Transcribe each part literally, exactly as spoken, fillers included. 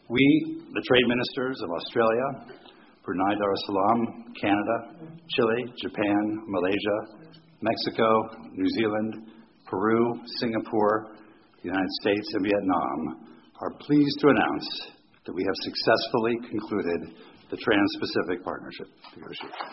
We, the trade ministers of Australia, Brunei Darussalam, Canada, Chile, Japan, Malaysia, Mexico, New Zealand, Peru, Singapore, the United States, and Vietnam are pleased to announce that we have successfully concluded the Trans-Pacific Partnership negotiations.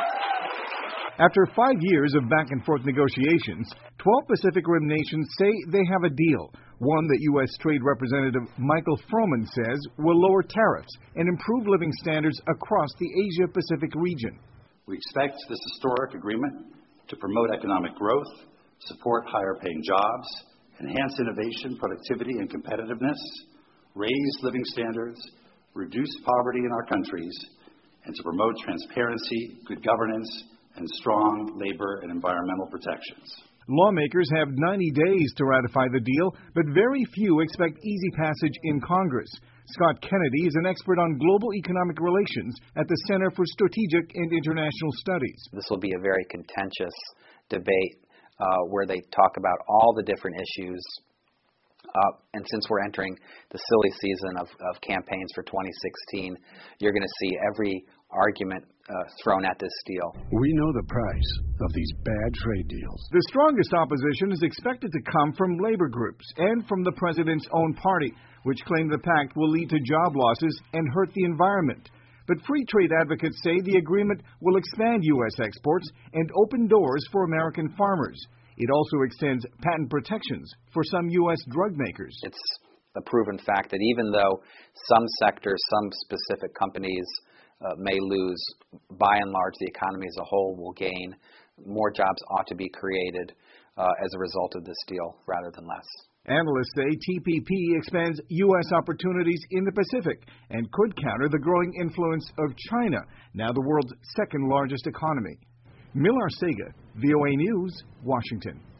After five years of back-and-forth negotiations, twelve Pacific Rim nations say they have a deal, one that U S Trade Representative Michael Froman says will lower tariffs and improve living standards across the Asia-Pacific region. We expect this historic agreement to promote economic growth, support higher-paying jobs, enhance innovation, productivity, and competitiveness, raise living standards, reduce poverty in our countries, and to promote transparency, good governance, and strong labor and environmental protections. Lawmakers have ninety days to ratify the deal, but very few expect easy passage in Congress. Scott Kennedy is an expert on global economic relations at the Center for Strategic and International Studies. This will be a very contentious debate uh, where they talk about all the different issues. Uh, and since we're entering the silly season of, of campaigns for twenty sixteen, you're going to see every argument uh, thrown at this deal. We know the price of these bad trade deals. The strongest opposition is expected to come from labor groups and from the president's own party, which claim the pact will lead to job losses and hurt the environment. But free trade advocates say the agreement will expand U S exports and open doors for American farmers. It also extends patent protections for some U S drug makers. It's a proven fact that even though some sectors, some specific companies uh, may lose, by and large the economy as a whole will gain. More jobs ought to be created uh, as a result of this deal rather than less. Analysts say T P P expands U S opportunities in the Pacific and could counter the growing influence of China, now the world's second largest economy. Millar Sega, V O A News, Washington.